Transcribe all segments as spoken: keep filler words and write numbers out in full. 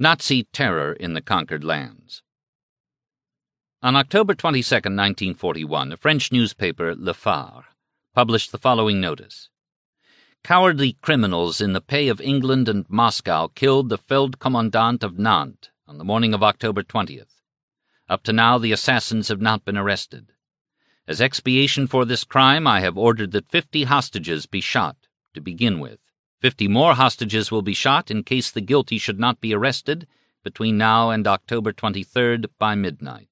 Nazi terror in the conquered lands. On October twenty-second, nineteen forty-one, a French newspaper, Le Phare, published the following notice. Cowardly criminals in the pay of England and Moscow killed the Feldkommandant of Nantes on the morning of October twentieth. Up to now, the assassins have not been arrested. As expiation for this crime, I have ordered that fifty hostages be shot, to begin with. Fifty more hostages will be shot in case the guilty should not be arrested between now and October twenty-third by midnight.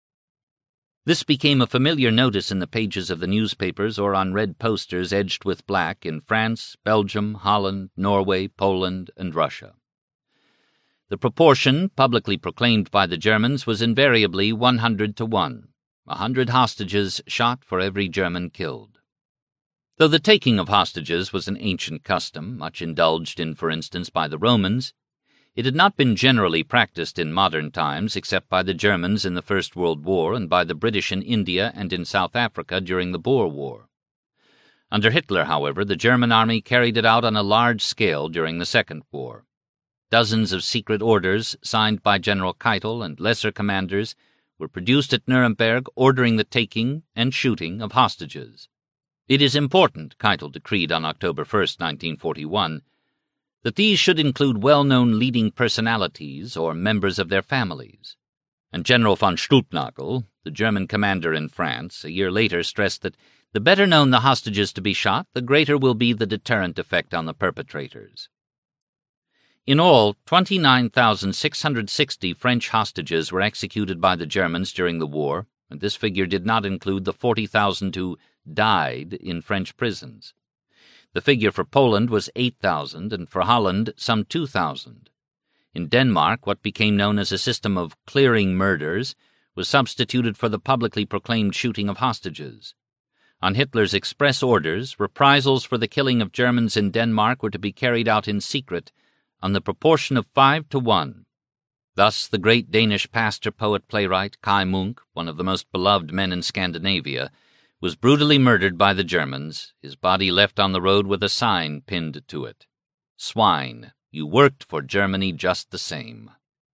This became a familiar notice in the pages of the newspapers or on red posters edged with black in France, Belgium, Holland, Norway, Poland, and Russia. The proportion, publicly proclaimed by the Germans, was invariably one hundred to one, a hundred hostages shot for every German killed. Though the taking of hostages was an ancient custom, much indulged in, for instance, by the Romans, it had not been generally practiced in modern times except by the Germans in the First World War and by the British in India and in South Africa during the Boer War. Under Hitler, however, the German army carried it out on a large scale during the Second War. Dozens of secret orders, signed by General Keitel and lesser commanders, were produced at Nuremberg ordering the taking and shooting of hostages. It is important, Keitel decreed on October first, nineteen forty-one, that these should include well-known leading personalities or members of their families. And General von Stulpnagel, the German commander in France, a year later stressed that the better known the hostages to be shot, the greater will be the deterrent effect on the perpetrators. In all, twenty-nine thousand six hundred sixty French hostages were executed by the Germans during the war, and this figure did not include the forty thousand who died in French prisons. The figure for Poland was eight thousand, and for Holland some two thousand. In Denmark, what became known as a system of clearing murders was substituted for the publicly proclaimed shooting of hostages. On Hitler's express orders, reprisals for the killing of Germans in Denmark were to be carried out in secret on the proportion of five to one. Thus the great Danish pastor, poet, playwright Kai Munk, one of the most beloved men in Scandinavia, was brutally murdered by the Germans, his body left on the road with a sign pinned to it. Swine, you worked for Germany just the same.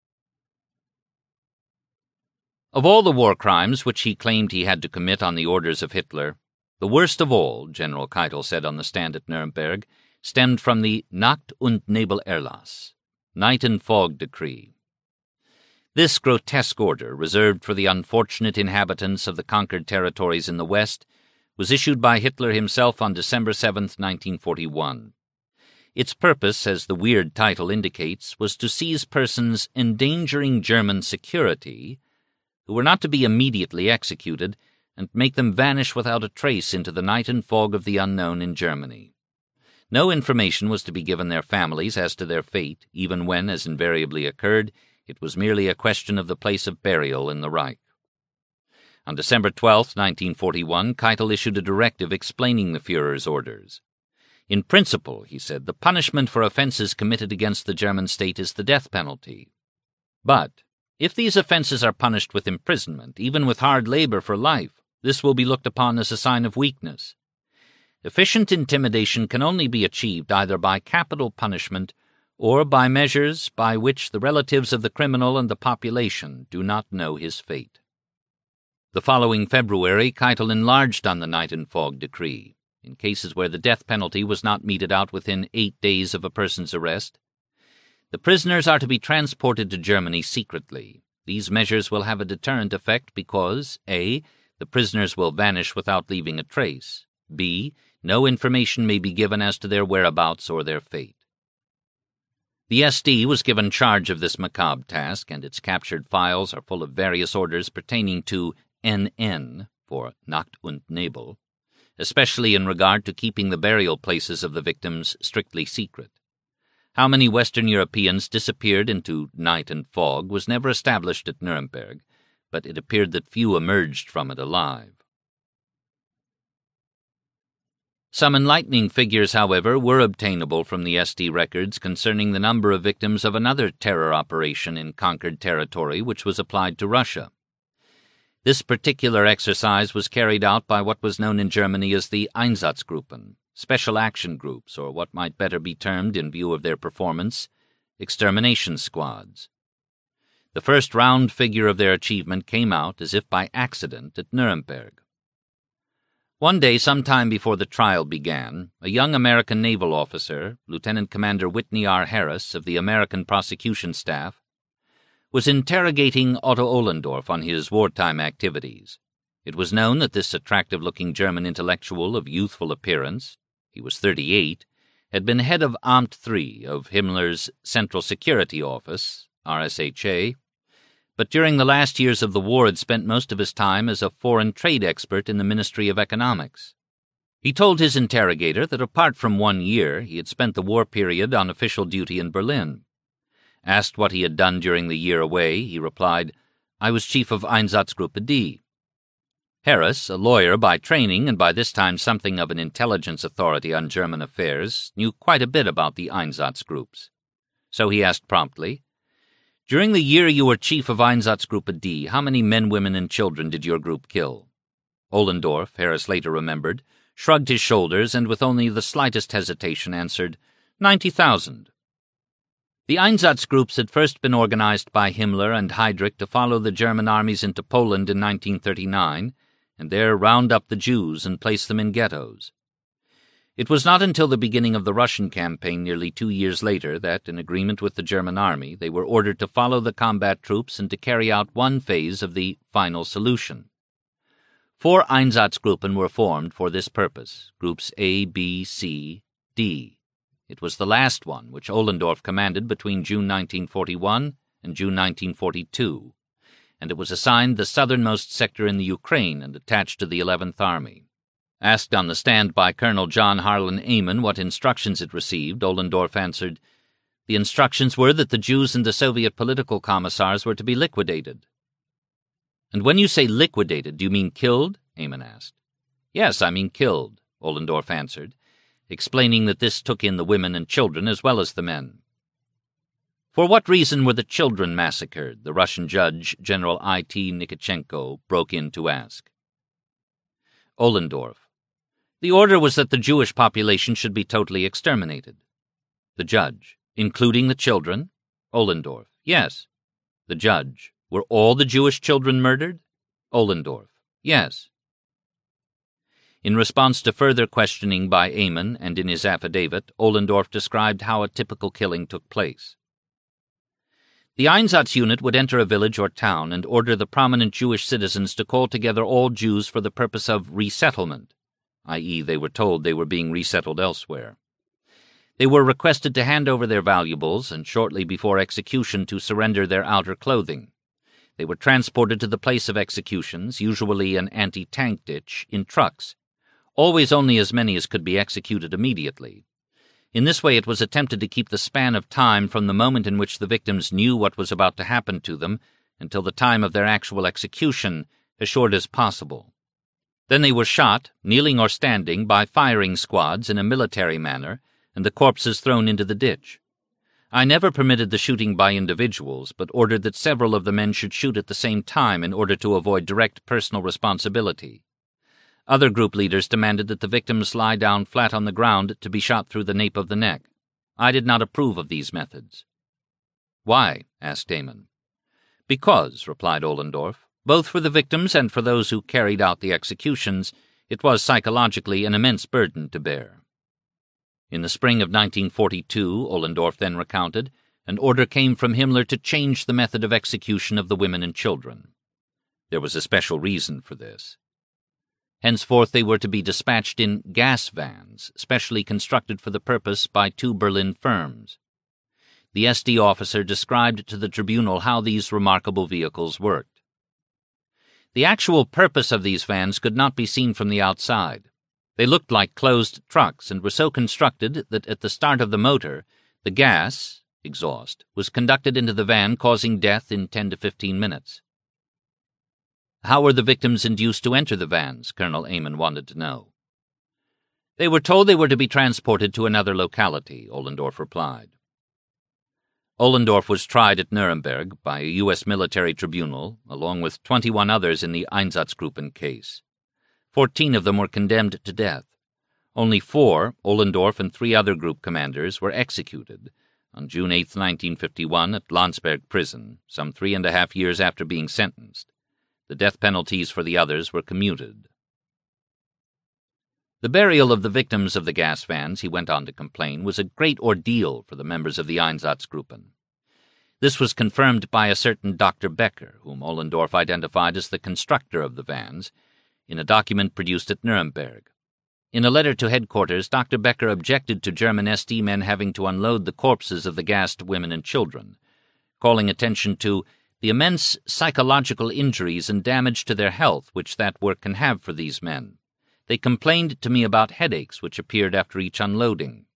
Of all the war crimes which he claimed he had to commit on the orders of Hitler, the worst of all, General Keitel said on the stand at Nuremberg, stemmed from the Nacht- und Nebel-Erlass, Night and Fog Decree. This grotesque order, reserved for the unfortunate inhabitants of the conquered territories in the West, was issued by Hitler himself on December seventh, nineteen forty-one. Its purpose, as the weird title indicates, was to seize persons endangering German security, who were not to be immediately executed, and make them vanish without a trace into the night and fog of the unknown in Germany. No information was to be given their families as to their fate, even when, as invariably occurred, it was merely a question of the place of burial in the Reich. On December twelfth, nineteen forty-one, Keitel issued a directive explaining the Führer's orders. In principle, he said, the punishment for offenses committed against the German state is the death penalty. But if these offenses are punished with imprisonment, even with hard labor for life, this will be looked upon as a sign of weakness. Efficient intimidation can only be achieved either by capital punishment or by measures by which the relatives of the criminal and the population do not know his fate. The following February, Keitel enlarged on the Night and Fog Decree. In cases where the death penalty was not meted out within eight days of a person's arrest, the prisoners are to be transported to Germany secretly. These measures will have a deterrent effect because, A, the prisoners will vanish without leaving a trace, B, no information may be given as to their whereabouts or their fate. The S D was given charge of this macabre task, and its captured files are full of various orders pertaining to N N, for Nacht und Nebel, especially in regard to keeping the burial places of the victims strictly secret. How many Western Europeans disappeared into night and fog was never established at Nuremberg, but it appeared that few emerged from it alive. Some enlightening figures, however, were obtainable from the S D records concerning the number of victims of another terror operation in conquered territory which was applied to Russia. This particular exercise was carried out by what was known in Germany as the Einsatzgruppen, special action groups, or what might better be termed, in view of their performance, extermination squads. The first round figure of their achievement came out, as if by accident, at Nuremberg. One day, some time before the trial began, a young American naval officer, Lieutenant Commander Whitney R. Harris of the American Prosecution Staff, was interrogating Otto Ohlendorf on his wartime activities. It was known that this attractive-looking German intellectual of youthful appearance, he was thirty-eight, had been head of Amt three of Himmler's Central Security Office, R S H A, but during the last years of the war had spent most of his time as a foreign trade expert in the Ministry of Economics. He told his interrogator that apart from one year, he had spent the war period on official duty in Berlin. Asked what he had done during the year away, he replied, "I was chief of Einsatzgruppe D." Harris, a lawyer by training and by this time something of an intelligence authority on German affairs, knew quite a bit about the Einsatzgroups. So he asked promptly, "During the year you were chief of Einsatzgruppe D, how many men, women, and children did your group kill?" Ohlendorf, Harris later remembered, shrugged his shoulders and with only the slightest hesitation answered, ninety thousand. The Einsatzgroups had first been organized by Himmler and Heydrich to follow the German armies into Poland in nineteen thirty-nine, and there round up the Jews and place them in ghettos. It was not until the beginning of the Russian campaign nearly two years later that, in agreement with the German army, they were ordered to follow the combat troops and to carry out one phase of the final solution. Four Einsatzgruppen were formed for this purpose, groups A, B, C, D. It was the last one, which Ohlendorf commanded between June nineteen forty-one and June nineteen forty-two, and it was assigned the southernmost sector in the Ukraine and attached to the eleventh Army. Asked on the stand by Colonel John Harlan Amen what instructions it received, Ohlendorf answered, "The instructions were that the Jews and the Soviet political commissars were to be liquidated." "And when you say liquidated, do you mean killed?" Amen asked. "Yes, I mean killed," Ohlendorf answered, explaining that this took in the women and children as well as the men. "For what reason were the children massacred?" the Russian judge, General I T Nikitchenko, broke in to ask. Ohlendorf: "The order was that the Jewish population should be totally exterminated." The judge: "Including the children?" Ohlendorf: "Yes." The judge: "Were all the Jewish children murdered?" Ohlendorf: "Yes." In response to further questioning by Amen and in his affidavit, Ohlendorf described how a typical killing took place. The Einsatz unit would enter a village or town and order the prominent Jewish citizens to call together all Jews for the purpose of resettlement, that is, they were told they were being resettled elsewhere. They were requested to hand over their valuables and shortly before execution to surrender their outer clothing. They were transported to the place of executions, usually an anti-tank ditch, in trucks, always only as many as could be executed immediately. In this way it was attempted to keep the span of time from the moment in which the victims knew what was about to happen to them until the time of their actual execution as short as possible. Then they were shot, kneeling or standing, by firing squads in a military manner, and the corpses thrown into the ditch. I never permitted the shooting by individuals, but ordered that several of the men should shoot at the same time in order to avoid direct personal responsibility. Other group leaders demanded that the victims lie down flat on the ground to be shot through the nape of the neck. I did not approve of these methods. "Why?" asked Amen. "Because," replied Ohlendorf, "both for the victims and for those who carried out the executions, it was psychologically an immense burden to bear." In the spring of nineteen forty-two, Ohlendorf then recounted, an order came from Himmler to change the method of execution of the women and children. There was a special reason for this. Henceforth they were to be dispatched in gas vans, specially constructed for the purpose by two Berlin firms. The S D officer described to the tribunal how these remarkable vehicles worked. The actual purpose of these vans could not be seen from the outside. They looked like closed trucks and were so constructed that at the start of the motor, the gas, exhaust, was conducted into the van, causing death in ten to fifteen minutes. How were the victims induced to enter the vans? Colonel Amen wanted to know. They were told they were to be transported to another locality, Ohlendorf replied. Ohlendorf was tried at Nuremberg by a U S military tribunal, along with twenty-one others in the Einsatzgruppen case. Fourteen of them were condemned to death. Only four, Ohlendorf and three other group commanders, were executed, On June eighth, nineteen fifty-one, at Landsberg prison, some three and a half years after being sentenced. The death penalties for the others were commuted. The burial of the victims of the gas vans, he went on to complain, was a great ordeal for the members of the Einsatzgruppen. This was confirmed by a certain Doctor Becker, whom Ohlendorf identified as the constructor of the vans, in a document produced at Nuremberg. In a letter to headquarters, Doctor Becker objected to German S D men having to unload the corpses of the gassed women and children, calling attention to the immense psychological injuries and damage to their health which that work can have for these men. They complained to me about headaches which appeared after each unloading.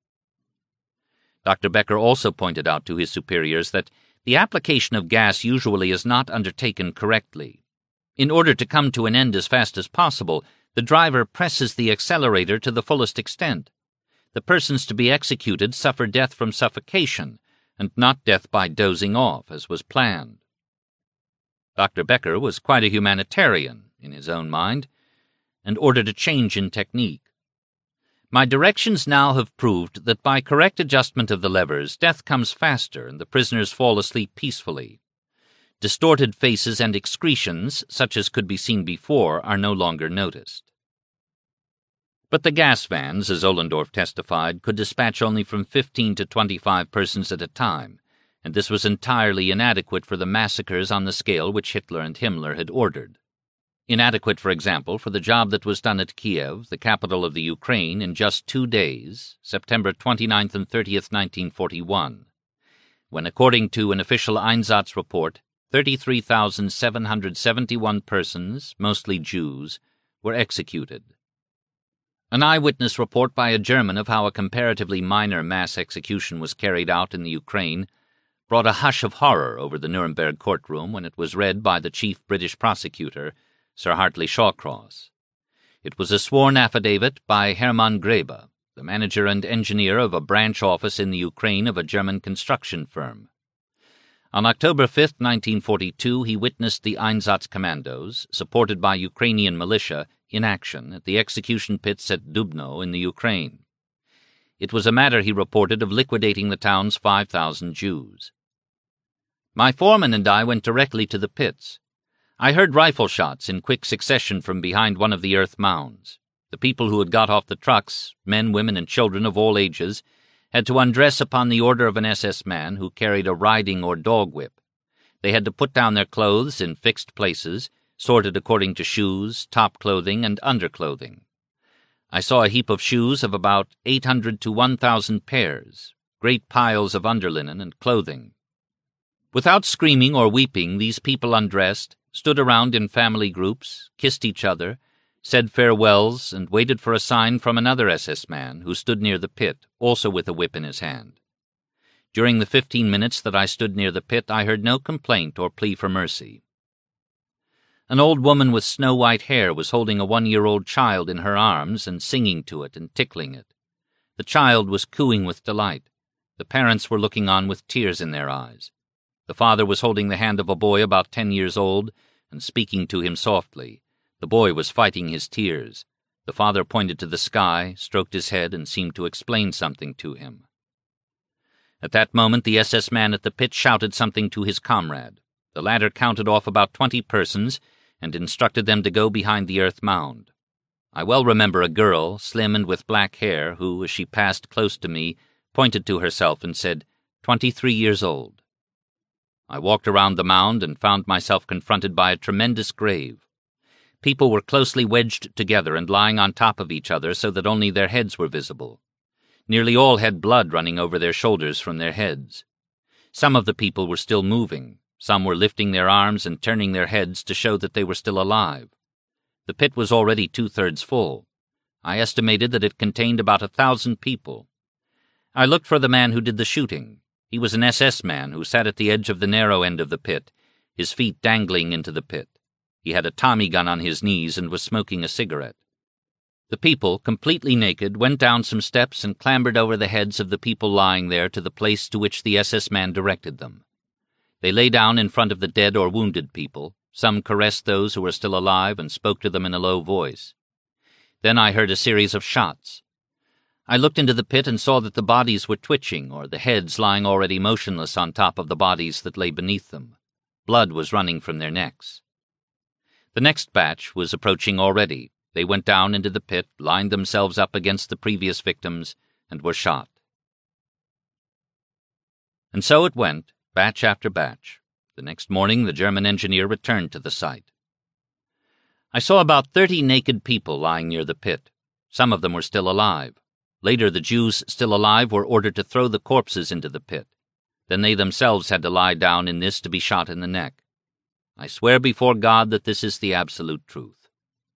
Doctor Becker also pointed out to his superiors that the application of gas usually is not undertaken correctly. In order to come to an end as fast as possible, the driver presses the accelerator to the fullest extent. The persons to be executed suffer death from suffocation, and not death by dozing off, as was planned. Doctor Becker was quite a humanitarian, in his own mind, and ordered a change in technique. My directions now have proved that by correct adjustment of the levers, death comes faster and the prisoners fall asleep peacefully. Distorted faces and excretions, such as could be seen before, are no longer noticed. But the gas vans, as Ohlendorf testified, could dispatch only from fifteen to twenty-five persons at a time, and this was entirely inadequate for the massacres on the scale which Hitler and Himmler had ordered. Inadequate, for example, for the job that was done at Kiev, the capital of the Ukraine, in just two days, September twenty-ninth and thirtieth, nineteen forty-one, when, according to an official Einsatz report, thirty-three thousand seven hundred seventy-one persons, mostly Jews, were executed. An eyewitness report by a German of how a comparatively minor mass execution was carried out in the Ukraine brought a hush of horror over the Nuremberg courtroom when it was read by the chief British prosecutor, Sir Hartley Shawcross. It was a sworn affidavit by Hermann Grebe, the manager and engineer of a branch office in the Ukraine of a German construction firm. On October fifth, nineteen forty-two, he witnessed the Einsatz commandos, supported by Ukrainian militia, in action at the execution pits at Dubno in the Ukraine. It was a matter, he reported, of liquidating the town's five thousand Jews. My foreman and I went directly to the pits. I heard rifle shots in quick succession from behind one of the earth mounds. The people who had got off the trucks, men, women, and children of all ages, had to undress upon the order of an S S man who carried a riding or dog whip. They had to put down their clothes in fixed places, sorted according to shoes, top clothing, and underclothing. I saw a heap of shoes of about eight hundred to one thousand pairs, great piles of underlinen and clothing. Without screaming or weeping, these people undressed, stood around in family groups, kissed each other, said farewells, and waited for a sign from another S S man who stood near the pit, also with a whip in his hand. During the fifteen minutes that I stood near the pit, I heard no complaint or plea for mercy. An old woman with snow-white hair was holding a one-year-old child in her arms and singing to it and tickling it. The child was cooing with delight. The parents were looking on with tears in their eyes. The father was holding the hand of a boy about ten years old and speaking to him softly. The boy was fighting his tears. The father pointed to the sky, stroked his head, and seemed to explain something to him. At that moment the S S man at the pit shouted something to his comrade. The latter counted off about twenty persons and instructed them to go behind the earth mound. I well remember a girl, slim and with black hair, who, as she passed close to me, pointed to herself and said, twenty-three years old. I walked around the mound and found myself confronted by a tremendous grave. People were closely wedged together and lying on top of each other so that only their heads were visible. Nearly all had blood running over their shoulders from their heads. Some of the people were still moving. Some were lifting their arms and turning their heads to show that they were still alive. The pit was already two-thirds full. I estimated that it contained about a thousand people. I looked for the man who did the shooting. He was an S S man who sat at the edge of the narrow end of the pit, his feet dangling into the pit. He had a Tommy gun on his knees and was smoking a cigarette. The people, completely naked, went down some steps and clambered over the heads of the people lying there to the place to which the S S man directed them. They lay down in front of the dead or wounded people. Some caressed those who were still alive and spoke to them in a low voice. Then I heard a series of shots. I looked into the pit and saw that the bodies were twitching, or the heads lying already motionless on top of the bodies that lay beneath them. Blood was running from their necks. The next batch was approaching already. They went down into the pit, lined themselves up against the previous victims, and were shot. And so it went, batch after batch. The next morning the German engineer returned to the site. I saw about thirty naked people lying near the pit. Some of them were still alive. Later, the Jews still alive were ordered to throw the corpses into the pit. Then they themselves had to lie down in this to be shot in the neck. I swear before God that this is the absolute truth.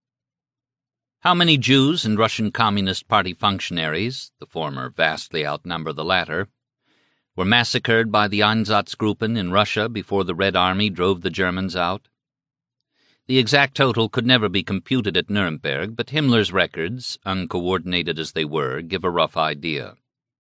How many Jews and Russian Communist Party functionaries, the former vastly outnumber the latter, were massacred by the Einsatzgruppen in Russia before the Red Army drove the Germans out? The exact total could never be computed at Nuremberg, but Himmler's records, uncoordinated as they were, give a rough idea.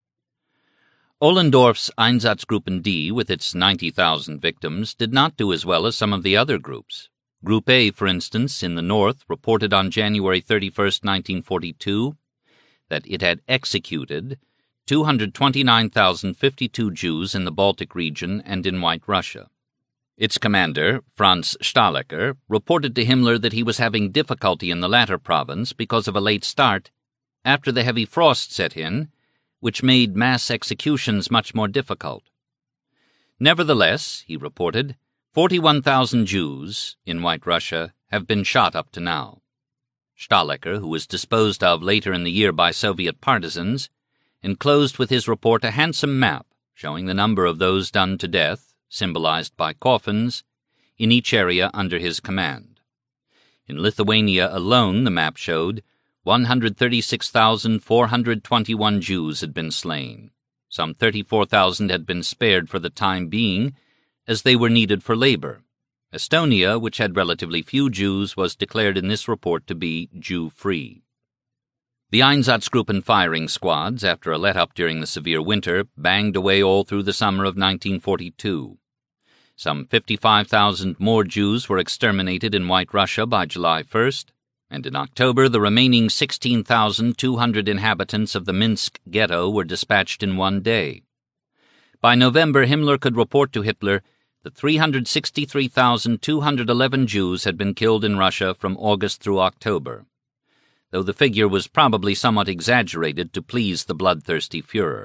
Ohlendorf's Einsatzgruppen D, with its ninety thousand victims, did not do as well as some of the other groups. Group A, for instance, in the north, reported on January thirty-first, nineteen forty-two, that it had executed two hundred twenty-nine thousand fifty-two Jews in the Baltic region and in White Russia. Its commander, Franz Stahlecker, reported to Himmler that he was having difficulty in the latter province because of a late start after the heavy frost set in, which made mass executions much more difficult. Nevertheless, he reported, forty-one thousand Jews in White Russia have been shot up to now. Stahlecker, who was disposed of later in the year by Soviet partisans, enclosed with his report a handsome map showing the number of those done to death, symbolized by coffins, in each area under his command. In Lithuania alone, the map showed one hundred thirty-six thousand four hundred twenty-one Jews had been slain. Some thirty-four thousand had been spared for the time being, as they were needed for labor. Estonia, which had relatively few Jews, was declared in this report to be Jew-free. The Einsatzgruppen firing squads, after a let-up during the severe winter, banged away all through the summer of nineteen forty-two. Some fifty-five thousand more Jews were exterminated in White Russia by July first, and in October the remaining sixteen thousand two hundred inhabitants of the Minsk ghetto were dispatched in one day. By November, Himmler could report to Hitler that three hundred sixty-three thousand two hundred eleven Jews had been killed in Russia from August through October, though the figure was probably somewhat exaggerated to please the bloodthirsty Führer.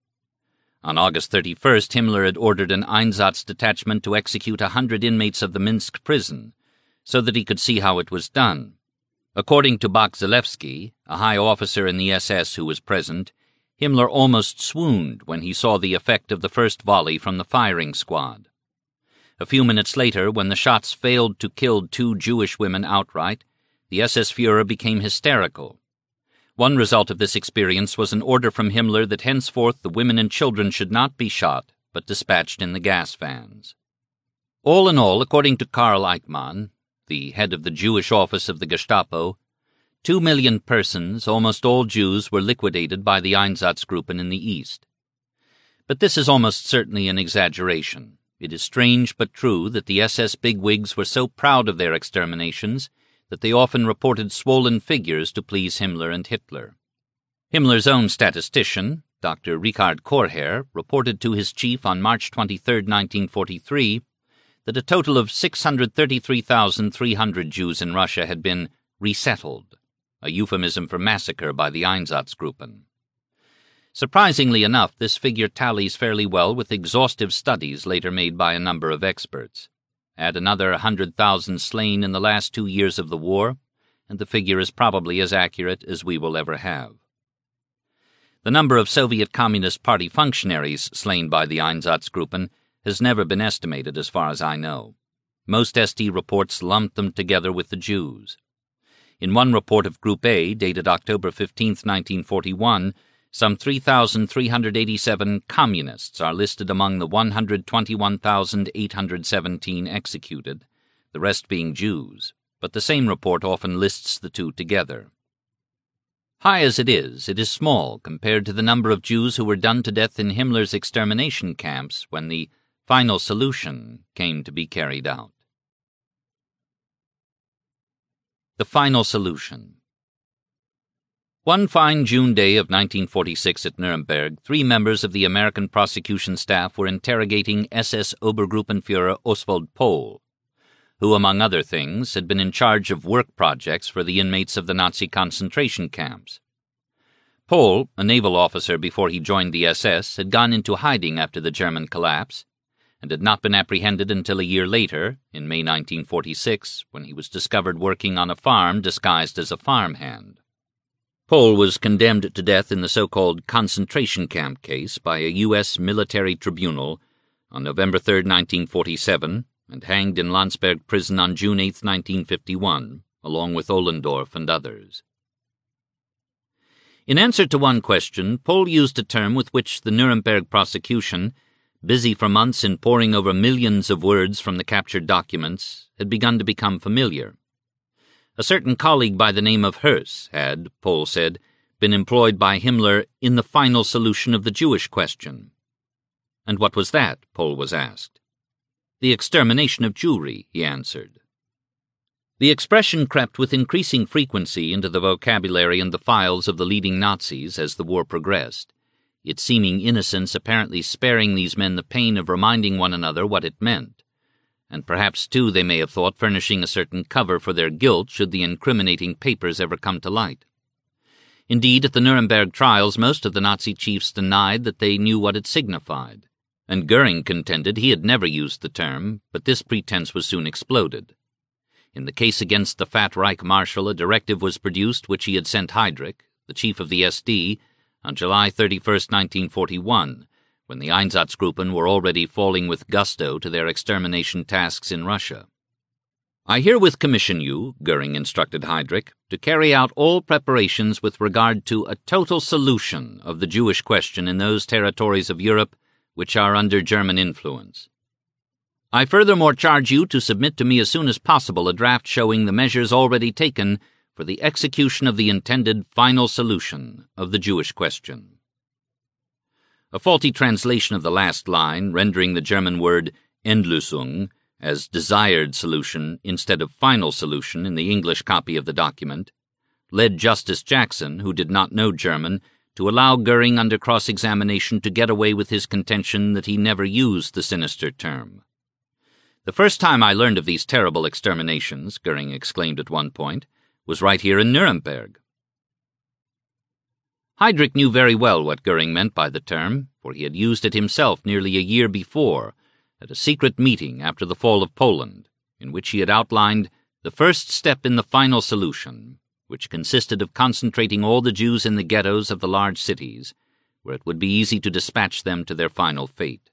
On August thirty-first, Himmler had ordered an Einsatz detachment to execute a hundred inmates of the Minsk prison, so that he could see how it was done. According to Bak-Zelewski, a high officer in the S S who was present, Himmler almost swooned when he saw the effect of the first volley from the firing squad. A few minutes later, when the shots failed to kill two Jewish women outright, the S S Führer became hysterical. One result of this experience was an order from Himmler that henceforth the women and children should not be shot, but dispatched in the gas vans. All in all, according to Karl Eichmann, the head of the Jewish office of the Gestapo, two million persons, almost all Jews, were liquidated by the Einsatzgruppen in the East. But this is almost certainly an exaggeration. It is strange but true that the S S bigwigs were so proud of their exterminations that they often reported swollen figures to please Himmler and Hitler. Himmler's own statistician, Doctor Richard Korher, reported to his chief on March twenty-third, nineteen forty-three, that a total of six hundred thirty-three thousand three hundred Jews in Russia had been resettled, a euphemism for massacre by the Einsatzgruppen. Surprisingly enough, this figure tallies fairly well with exhaustive studies later made by a number of experts. Add another one hundred thousand slain in the last two years of the war, and the figure is probably as accurate as we will ever have. The number of Soviet Communist Party functionaries slain by the Einsatzgruppen has never been estimated as far as I know. Most S T reports lumped them together with the Jews. In one report of Group A, dated October fifteenth, nineteen forty-one, some three thousand three hundred eighty-seven communists are listed among the one hundred twenty-one thousand eight hundred seventeen executed, the rest being Jews, but the same report often lists the two together. High as it is, it is small compared to the number of Jews who were done to death in Himmler's extermination camps when the final solution came to be carried out. The final solution. One fine June day of nineteen forty-six at Nuremberg, three members of the American prosecution staff were interrogating S S Obergruppenführer Oswald Pohl, who, among other things, had been in charge of work projects for the inmates of the Nazi concentration camps. Pohl, a naval officer before he joined the S S, had gone into hiding after the German collapse, and had not been apprehended until a year later, in May nineteen forty-six, when he was discovered working on a farm disguised as a farmhand. Pohl was condemned to death in the so-called concentration camp case by a U S military tribunal on November third, nineteen forty-seven, and hanged in Landsberg prison on June eighth, nineteen fifty-one, along with Ohlendorf and others. In answer to one question, Pohl used a term with which the Nuremberg prosecution, busy for months in poring over millions of words from the captured documents, had begun to become familiar. A certain colleague by the name of Höss had, Pohl said, been employed by Himmler in the final solution of the Jewish question. And what was that? Pohl was asked. The extermination of Jewry, he answered. The expression crept with increasing frequency into the vocabulary and the files of the leading Nazis as the war progressed, its seeming innocence apparently sparing these men the pain of reminding one another what it meant, and perhaps, too, they may have thought furnishing a certain cover for their guilt should the incriminating papers ever come to light. Indeed, at the Nuremberg trials, most of the Nazi chiefs denied that they knew what it signified, and Goering contended he had never used the term, but this pretense was soon exploded. In the case against the fat Reich Marshal, a directive was produced which he had sent Heydrich, the chief of the S D, on July thirty-first, nineteen forty-one, when the Einsatzgruppen were already falling with gusto to their extermination tasks in Russia. I herewith commission you, Goering instructed Heydrich, to carry out all preparations with regard to a total solution of the Jewish question in those territories of Europe which are under German influence. I furthermore charge you to submit to me as soon as possible a draft showing the measures already taken for the execution of the intended final solution of the Jewish question. A faulty translation of the last line, rendering the German word Endlösung as desired solution instead of final solution in the English copy of the document, led Justice Jackson, who did not know German, to allow Goering under cross-examination to get away with his contention that he never used the sinister term. The first time I learned of these terrible exterminations, Goering exclaimed at one point, was right here in Nuremberg. Heydrich knew very well what Goering meant by the term, for he had used it himself nearly a year before, at a secret meeting after the fall of Poland, in which he had outlined the first step in the final solution, which consisted of concentrating all the Jews in the ghettos of the large cities, where it would be easy to dispatch them to their final fate.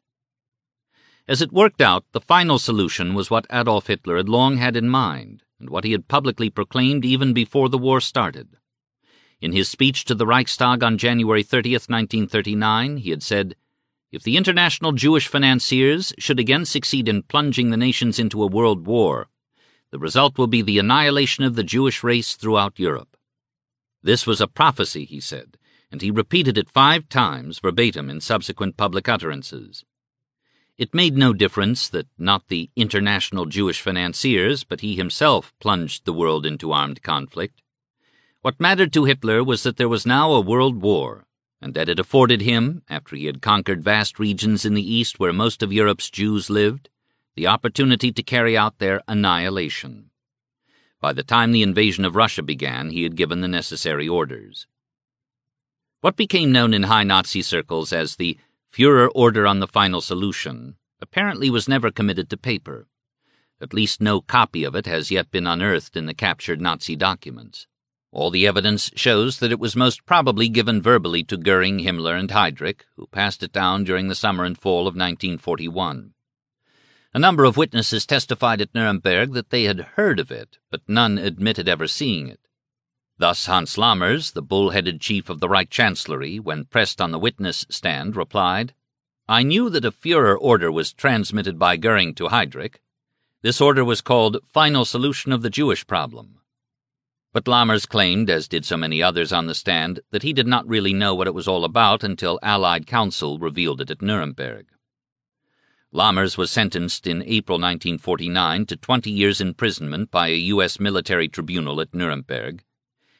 As it worked out, the final solution was what Adolf Hitler had long had in mind, and what he had publicly proclaimed even before the war started. In his speech to the Reichstag on January thirtieth, nineteen thirty-nine, he had said, "If the international Jewish financiers should again succeed in plunging the nations into a world war, the result will be the annihilation of the Jewish race throughout Europe." This was a prophecy, he said, and he repeated it five times verbatim in subsequent public utterances. It made no difference that not the international Jewish financiers, but he himself plunged the world into armed conflict. What mattered to Hitler was that there was now a world war, and that it afforded him, after he had conquered vast regions in the East where most of Europe's Jews lived, the opportunity to carry out their annihilation. By the time the invasion of Russia began, he had given the necessary orders. What became known in high Nazi circles as the Führer Order on the Final Solution apparently was never committed to paper. At least no copy of it has yet been unearthed in the captured Nazi documents. All the evidence shows that it was most probably given verbally to Goering, Himmler, and Heydrich, who passed it down during the summer and fall of nineteen forty-one. A number of witnesses testified at Nuremberg that they had heard of it, but none admitted ever seeing it. Thus Hans Lammers, the bull-headed chief of the Reich Chancellery, when pressed on the witness stand, replied, "I knew that a Führer order was transmitted by Goering to Heydrich. This order was called Final Solution of the Jewish Problem." But Lammers claimed, as did so many others on the stand, that he did not really know what it was all about until Allied counsel revealed it at Nuremberg. Lammers was sentenced in April nineteen forty-nine to twenty years imprisonment by a U S military tribunal at Nuremberg.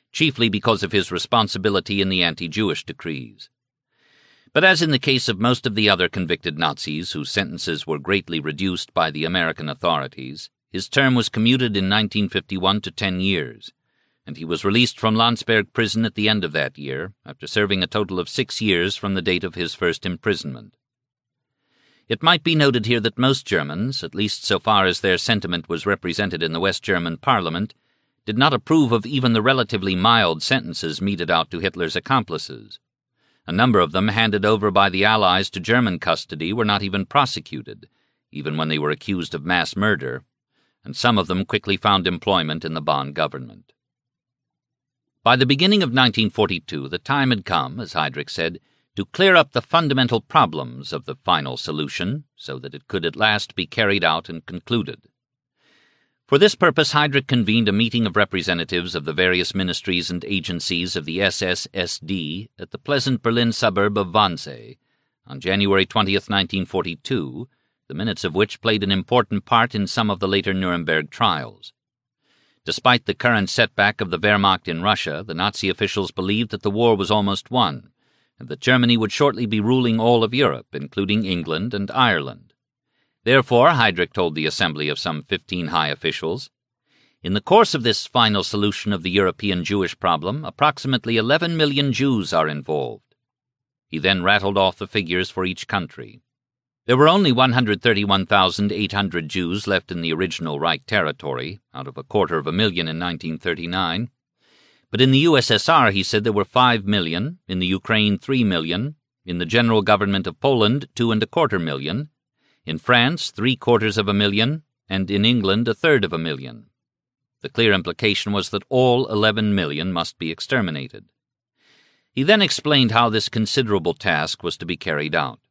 chiefly because of his responsibility in the anti-Jewish decrees. But as in the case of most of the other convicted Nazis whose sentences were greatly reduced by the American authorities, his term was commuted in nineteen fifty-one to ten years, and he was released from Landsberg prison at the end of that year, after serving a total of six years from the date of his first imprisonment. It might be noted here that most Germans, at least so far as their sentiment was represented in the West German parliament, did not approve of even the relatively mild sentences meted out to Hitler's accomplices. A number of them handed over by the Allies to German custody were not even prosecuted, even when they were accused of mass murder, and some of them quickly found employment in the Bonn government. By the beginning of nineteen forty-two, the time had come, as Heydrich said, to clear up the fundamental problems of the final solution, so that it could at last be carried out and concluded. For this purpose, Heydrich convened a meeting of representatives of the various ministries and agencies of the S S S D at the pleasant Berlin suburb of Wannsee on January twentieth, nineteen forty-two, the minutes of which played an important part in some of the later Nuremberg trials. Despite the current setback of the Wehrmacht in Russia, the Nazi officials believed that the war was almost won, and that Germany would shortly be ruling all of Europe, including England and Ireland. Therefore, Heydrich told the assembly of some fifteen high officials, in the course of this final solution of the European Jewish problem, approximately eleven million Jews are involved. He then rattled off the figures for each country. There were only one hundred thirty-one thousand eight hundred Jews left in the original Reich territory, out of a quarter of a million in nineteen thirty-nine. But in the U S S R, he said, there were five million, in the Ukraine three million, in the general government of Poland two and a quarter million, in France three quarters of a million, and in England a third of a million. The clear implication was that all eleven million must be exterminated. He then explained how this considerable task was to be carried out.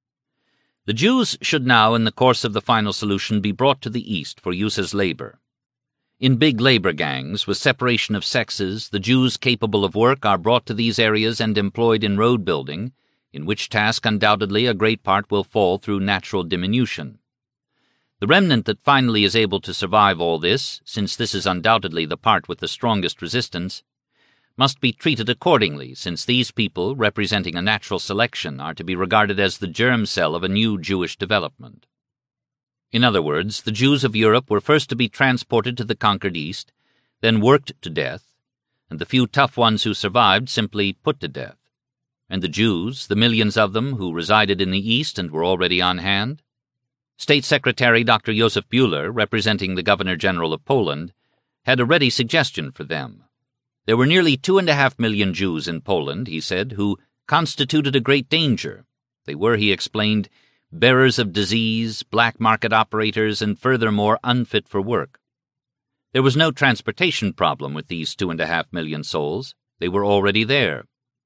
The Jews should now, in the course of the final solution, be brought to the East for use as labor. In big labor gangs, with separation of sexes, the Jews capable of work are brought to these areas and employed in road building, in which task undoubtedly a great part will fall through natural diminution. The remnant that finally is able to survive all this, since this is undoubtedly the part with the strongest resistance, must be treated accordingly, since these people, representing a natural selection, are to be regarded as the germ cell of a new Jewish development. In other words, the Jews of Europe were first to be transported to the conquered East, then worked to death, and the few tough ones who survived simply put to death. And the Jews, the millions of them who resided in the East and were already on hand? State Secretary Doctor Josef Bühler, representing the Governor-General of Poland, had a ready suggestion for them. There were nearly two and a half million Jews in Poland, he said, who constituted a great danger. They were, he explained, bearers of disease, black market operators, and furthermore unfit for work. There was no transportation problem with these two and a half million souls. They were already there.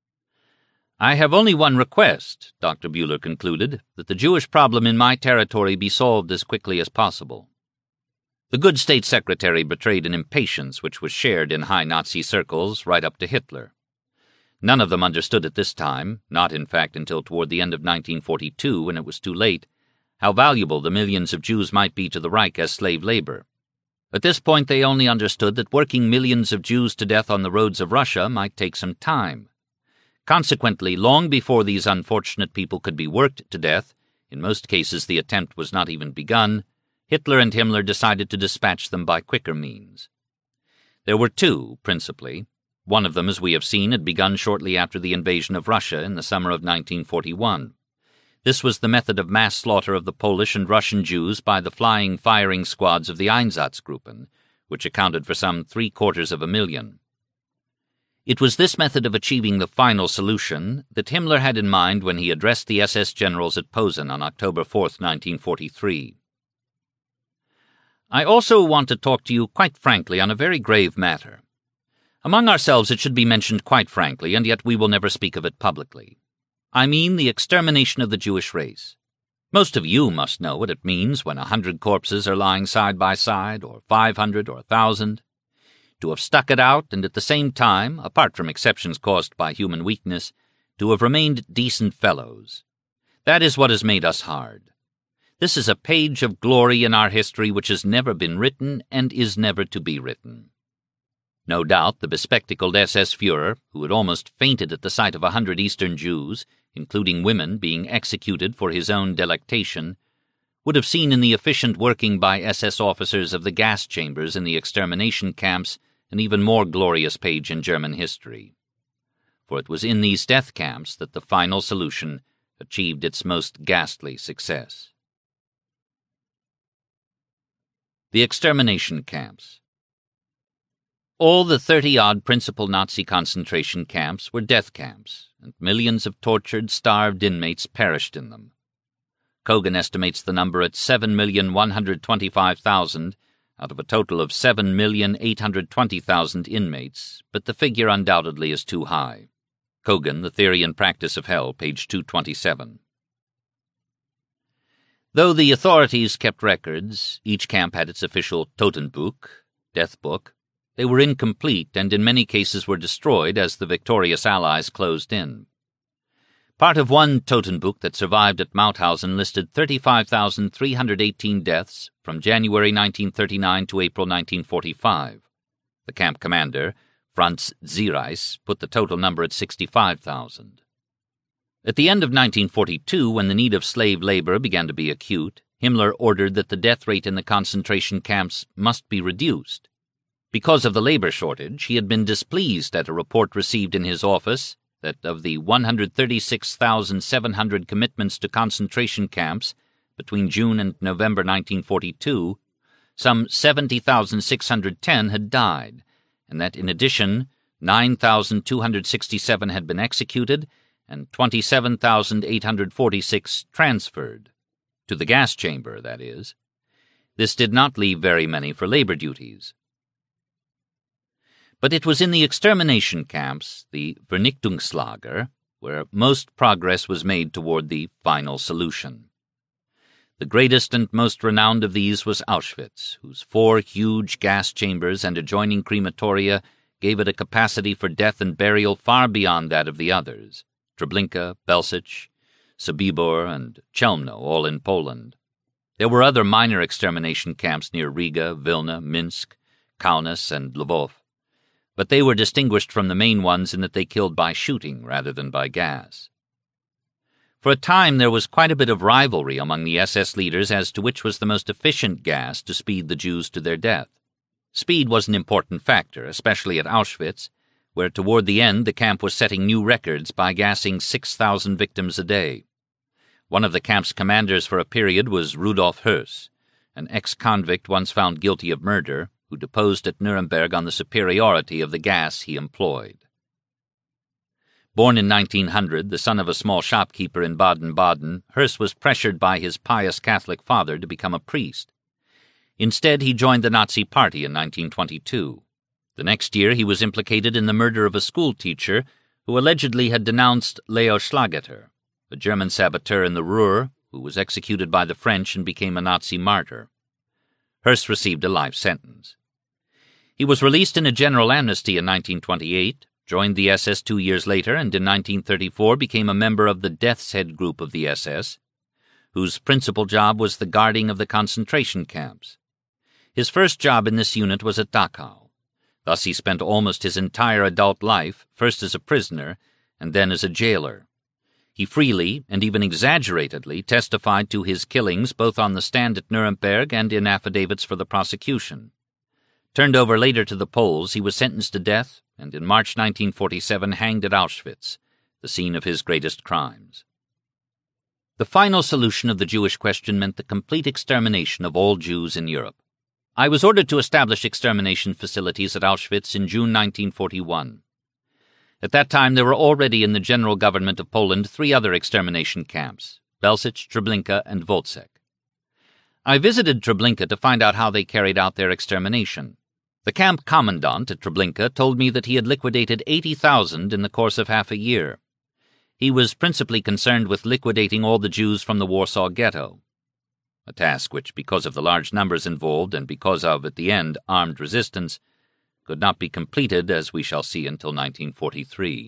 I have only one request, Doctor Bühler concluded, that the Jewish problem in my territory be solved as quickly as possible. The good State Secretary betrayed an impatience which was shared in high Nazi circles right up to Hitler. None of them understood at this time, not in fact until toward the end of nineteen forty-two when it was too late, how valuable the millions of Jews might be to the Reich as slave labor. At this point they only understood that working millions of Jews to death on the roads of Russia might take some time. Consequently, long before these unfortunate people could be worked to death, in most cases the attempt was not even begun, Hitler and Himmler decided to dispatch them by quicker means. There were two, principally. One of them, as we have seen, had begun shortly after the invasion of Russia in the summer of nineteen forty-one. This was the method of mass slaughter of the Polish and Russian Jews by the flying firing squads of the Einsatzgruppen, which accounted for some three-quarters of a million. It was this method of achieving the final solution that Himmler had in mind when he addressed the S S generals at Posen on October fourth, nineteen forty-three. I also want to talk to you quite frankly on a very grave matter. Among ourselves it should be mentioned quite frankly, and yet we will never speak of it publicly. I mean the extermination of the Jewish race. Most of you must know what it means when a hundred corpses are lying side by side, or five hundred, or a thousand. To have stuck it out, and at the same time, apart from exceptions caused by human weakness, to have remained decent fellows. That is what has made us hard. This is a page of glory in our history which has never been written and is never to be written. No doubt the bespectacled S S Führer, who had almost fainted at the sight of a hundred Eastern Jews, including women, being executed for his own delectation, would have seen in the efficient working by S S officers of the gas chambers in the extermination camps an even more glorious page in German history. For it was in these death camps that the final solution achieved its most ghastly success. The extermination camps. All the thirty-odd principal Nazi concentration camps were death camps, and millions of tortured, starved inmates perished in them. Kogan estimates the number at seven million one hundred twenty-five thousand out of a total of seven million eight hundred twenty thousand inmates, but the figure undoubtedly is too high. Kogan, The Theory and Practice of Hell, page two twenty-seven. Though the authorities kept records, each camp had its official Totenbuch, death book, they were incomplete and in many cases were destroyed as the victorious Allies closed in. Part of one Totenbuch that survived at Mauthausen listed thirty-five thousand three hundred eighteen deaths from January nineteen thirty-nine to April nineteen forty-five. The camp commander, Franz Ziereis, put the total number at sixty-five thousand. At the end of nineteen forty-two, when the need of slave labor began to be acute, Himmler ordered that the death rate in the concentration camps must be reduced. Because of the labor shortage, he had been displeased at a report received in his office that of the one hundred thirty-six thousand seven hundred commitments to concentration camps between June and November nineteen forty-two, some seventy thousand six hundred ten had died, and that in addition nine thousand two hundred sixty-seven had been executed and twenty-seven thousand eight hundred forty-six transferred. To the gas chamber, that is. This did not leave very many for labor duties. But it was in the extermination camps, the Vernichtungslager, where most progress was made toward the final solution. The greatest and most renowned of these was Auschwitz, whose four huge gas chambers and adjoining crematoria gave it a capacity for death and burial far beyond that of the others, Treblinka, Belzec, Sobibor, and Chelmno, all in Poland. There were other minor extermination camps near Riga, Vilna, Minsk, Kaunas, and Lvov, but they were distinguished from the main ones in that they killed by shooting rather than by gas. For a time there was quite a bit of rivalry among the S S leaders as to which was the most efficient gas to speed the Jews to their death. Speed was an important factor, especially at Auschwitz, where toward the end the camp was setting new records by gassing six thousand victims a day. One of the camp's commanders for a period was Rudolf Höss, an ex-convict once found guilty of murder, who deposed at Nuremberg on the superiority of the gas he employed. Born in nineteen hundred, the son of a small shopkeeper in Baden-Baden, Höss was pressured by his pious Catholic father to become a priest. Instead, he joined the Nazi Party in nineteen twenty-two. The next year he was implicated in the murder of a schoolteacher who allegedly had denounced Leo Schlageter, a German saboteur in the Ruhr who was executed by the French and became a Nazi martyr. Höss received a life sentence. He was released in a general amnesty in nineteen twenty-eight, joined the S S two years later, and in nineteen thirty-four became a member of the Death's Head group of the S S, whose principal job was the guarding of the concentration camps. His first job in this unit was at Dachau. Thus he spent almost his entire adult life, first as a prisoner and then as a jailer. He freely, and even exaggeratedly, testified to his killings both on the stand at Nuremberg and in affidavits for the prosecution. Turned over later to the Poles, he was sentenced to death and in March nineteen forty-seven hanged at Auschwitz, the scene of his greatest crimes. The final solution of the Jewish question meant the complete extermination of all Jews in Europe. I was ordered to establish extermination facilities at Auschwitz in June nineteen forty-one. At that time there were already in the general government of Poland three other extermination camps, Belzec, Treblinka, and Wolczek. I visited Treblinka to find out how they carried out their extermination. The camp commandant at Treblinka told me that he had liquidated eighty thousand in the course of half a year. He was principally concerned with liquidating all the Jews from the Warsaw Ghetto, a task which, because of the large numbers involved and because of, at the end, armed resistance, could not be completed, as we shall see, until nineteen forty-three.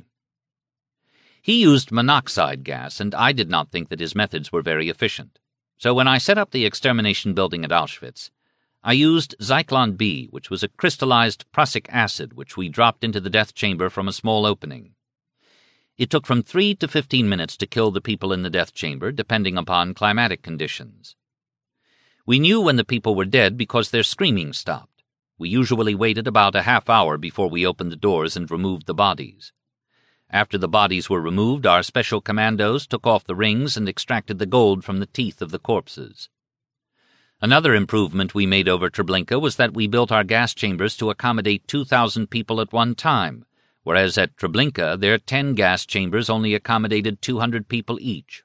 He used monoxide gas, and I did not think that his methods were very efficient. So when I set up the extermination building at Auschwitz, I used Zyklon B, which was a crystallized prussic acid which we dropped into the death chamber from a small opening. It took from three to fifteen minutes to kill the people in the death chamber, depending upon climatic conditions. We knew when the people were dead because their screaming stopped. We usually waited about a half hour before we opened the doors and removed the bodies. After the bodies were removed, our special commandos took off the rings and extracted the gold from the teeth of the corpses. Another improvement we made over Treblinka was that we built our gas chambers to accommodate two thousand people at one time, whereas at Treblinka their ten gas chambers only accommodated two hundred people each.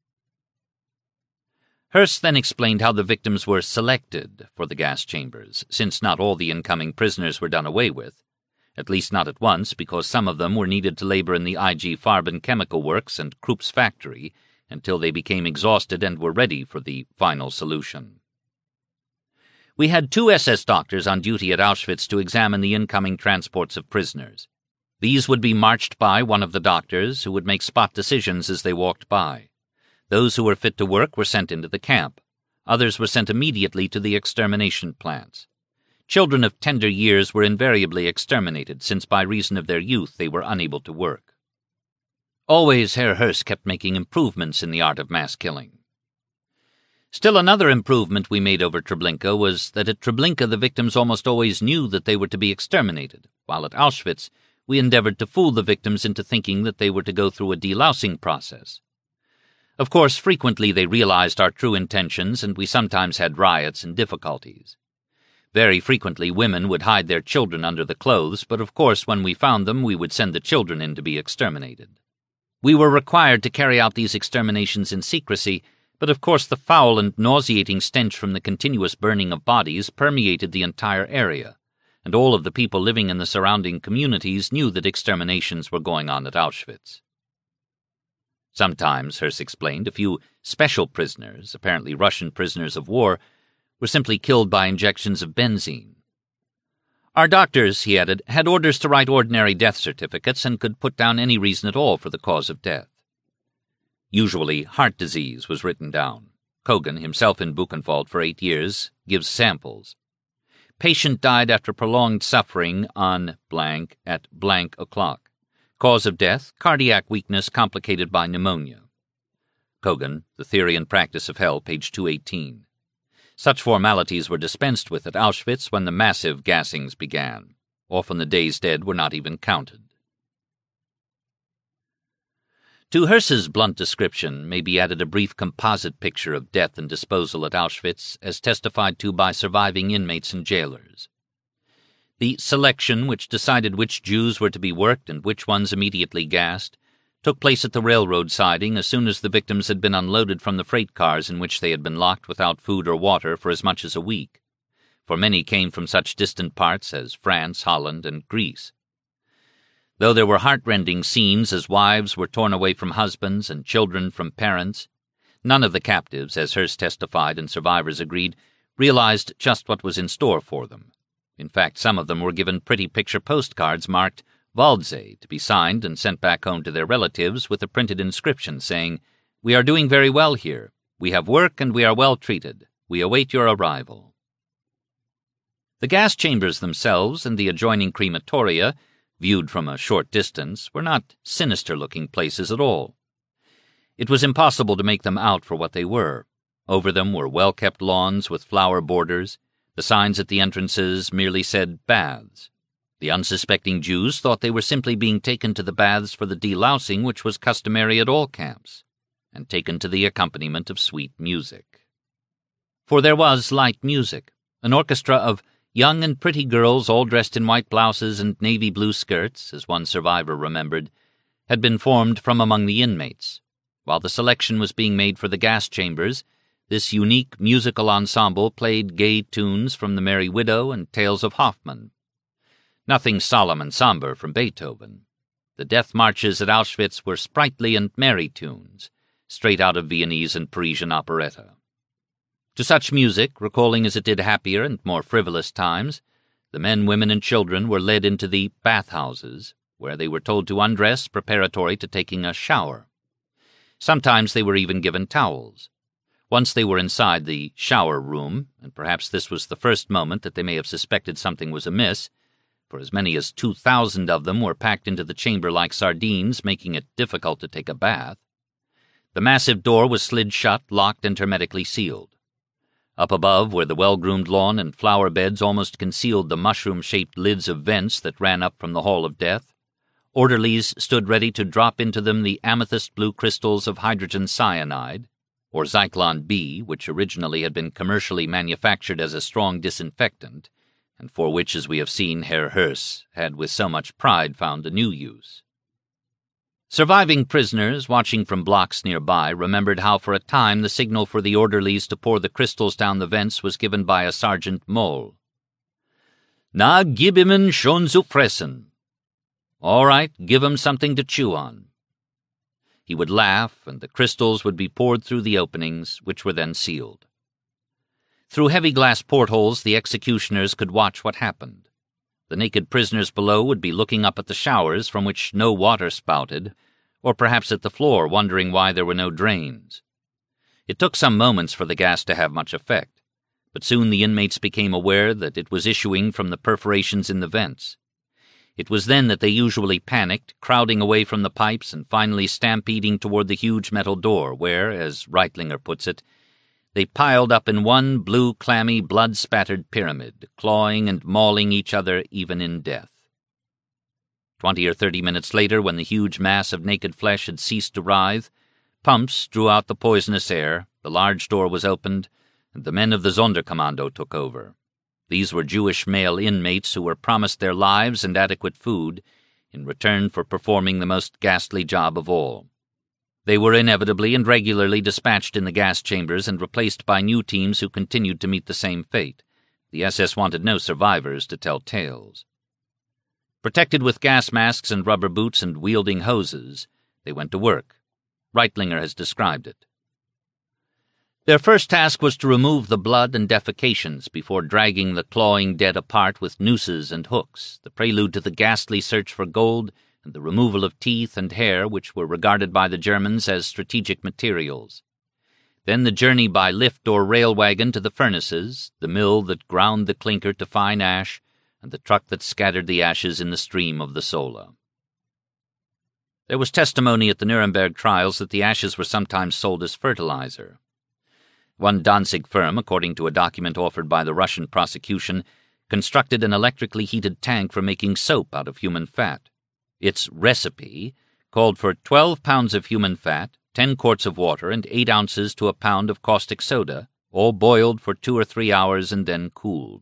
Hirst then explained how the victims were selected for the gas chambers, since not all the incoming prisoners were done away with, at least not at once, because some of them were needed to labor in the I G Farben chemical works and Krupp's factory until they became exhausted and were ready for the final solution. We had two S S doctors on duty at Auschwitz to examine the incoming transports of prisoners. These would be marched by one of the doctors, who would make spot decisions as they walked by. Those who were fit to work were sent into the camp. Others were sent immediately to the extermination plants. Children of tender years were invariably exterminated, since by reason of their youth they were unable to work. Always Herr Hirst kept making improvements in the art of mass killing. Still another improvement we made over Treblinka was that at Treblinka the victims almost always knew that they were to be exterminated, while at Auschwitz we endeavored to fool the victims into thinking that they were to go through a delousing process. Of course, frequently they realized our true intentions, and we sometimes had riots and difficulties. Very frequently women would hide their children under the clothes, but of course when we found them we would send the children in to be exterminated. We were required to carry out these exterminations in secrecy, but of course the foul and nauseating stench from the continuous burning of bodies permeated the entire area, and all of the people living in the surrounding communities knew that exterminations were going on at Auschwitz. Sometimes, Hirst explained, a few special prisoners, apparently Russian prisoners of war, were simply killed by injections of benzene. Our doctors, he added, had orders to write ordinary death certificates and could put down any reason at all for the cause of death. Usually, heart disease was written down. Kogan, himself in Buchenwald for eight years, gives samples. Patient died after prolonged suffering on blank at blank o'clock. Cause of death, cardiac weakness complicated by pneumonia. Kogan, The Theory and Practice of Hell, page two eighteen. Such formalities were dispensed with at Auschwitz when the massive gassings began. Often the days dead were not even counted. To Hirst's blunt description may be added a brief composite picture of death and disposal at Auschwitz, as testified to by surviving inmates and jailers. The selection which decided which Jews were to be worked and which ones immediately gassed took place at the railroad siding as soon as the victims had been unloaded from the freight cars in which they had been locked without food or water for as much as a week, for many came from such distant parts as France, Holland, and Greece. Though there were heartrending scenes as wives were torn away from husbands and children from parents, none of the captives, as Hirst testified and survivors agreed, realized just what was in store for them. In fact, some of them were given pretty picture postcards marked Waldsee to be signed and sent back home to their relatives with a printed inscription saying, "We are doing very well here. We have work and we are well treated. We await your arrival." The gas chambers themselves and the adjoining crematoria, viewed from a short distance, were not sinister-looking places at all. It was impossible to make them out for what they were. Over them were well-kept lawns with flower borders. The signs at the entrances merely said baths. The unsuspecting Jews thought they were simply being taken to the baths for the delousing which was customary at all camps, and taken to the accompaniment of sweet music. For there was light music, an orchestra of young and pretty girls all dressed in white blouses and navy blue skirts, as one survivor remembered, had been formed from among the inmates. While the selection was being made for the gas chambers, this unique musical ensemble played gay tunes from The Merry Widow and Tales of Hoffmann. Nothing solemn and somber from Beethoven. The death marches at Auschwitz were sprightly and merry tunes, straight out of Viennese and Parisian operetta. To such music, recalling as it did happier and more frivolous times, the men, women, and children were led into the bathhouses, where they were told to undress preparatory to taking a shower. Sometimes they were even given towels. Once they were inside the shower room, and perhaps this was the first moment that they may have suspected something was amiss, for as many as two thousand of them were packed into the chamber like sardines, making it difficult to take a bath. The massive door was slid shut, locked and hermetically sealed. Up above, where the well-groomed lawn and flower beds almost concealed the mushroom-shaped lids of vents that ran up from the Hall of Death, orderlies stood ready to drop into them the amethyst-blue crystals of hydrogen cyanide, or Zyklon B, which originally had been commercially manufactured as a strong disinfectant, and for which, as we have seen, Herr Hirsch had with so much pride found a new use. Surviving prisoners, watching from blocks nearby, remembered how for a time the signal for the orderlies to pour the crystals down the vents was given by a Sergeant Moll. "Na, gib ihm schon zu fressen." All right, give him something to chew on. He would laugh, and the crystals would be poured through the openings, which were then sealed. Through heavy glass portholes, the executioners could watch what happened. The naked prisoners below would be looking up at the showers from which no water spouted, or perhaps at the floor, wondering why there were no drains. It took some moments for the gas to have much effect, but soon the inmates became aware that it was issuing from the perforations in the vents. It was then that they usually panicked, crowding away from the pipes and finally stampeding toward the huge metal door where, as Reitlinger puts it, they piled up in one blue, clammy, blood-spattered pyramid, clawing and mauling each other even in death. Twenty or thirty minutes later, when the huge mass of naked flesh had ceased to writhe, pumps drew out the poisonous air, the large door was opened, and the men of the Sonderkommando took over. These were Jewish male inmates who were promised their lives and adequate food in return for performing the most ghastly job of all. They were inevitably and regularly dispatched in the gas chambers and replaced by new teams who continued to meet the same fate. The S S wanted no survivors to tell tales. Protected with gas masks and rubber boots and wielding hoses, they went to work. Reitlinger has described it. Their first task was to remove the blood and defecations before dragging the clawing dead apart with nooses and hooks, the prelude to the ghastly search for gold and the removal of teeth and hair which were regarded by the Germans as strategic materials. Then the journey by lift or rail wagon to the furnaces, the mill that ground the clinker to fine ash, and the truck that scattered the ashes in the stream of the Sola. There was testimony at the Nuremberg trials that the ashes were sometimes sold as fertilizer. One Danzig firm, according to a document offered by the Russian prosecution, constructed an electrically heated tank for making soap out of human fat. Its recipe called for twelve pounds of human fat, ten quarts of water, and eight ounces to a pound of caustic soda, all boiled for two or three hours and then cooled.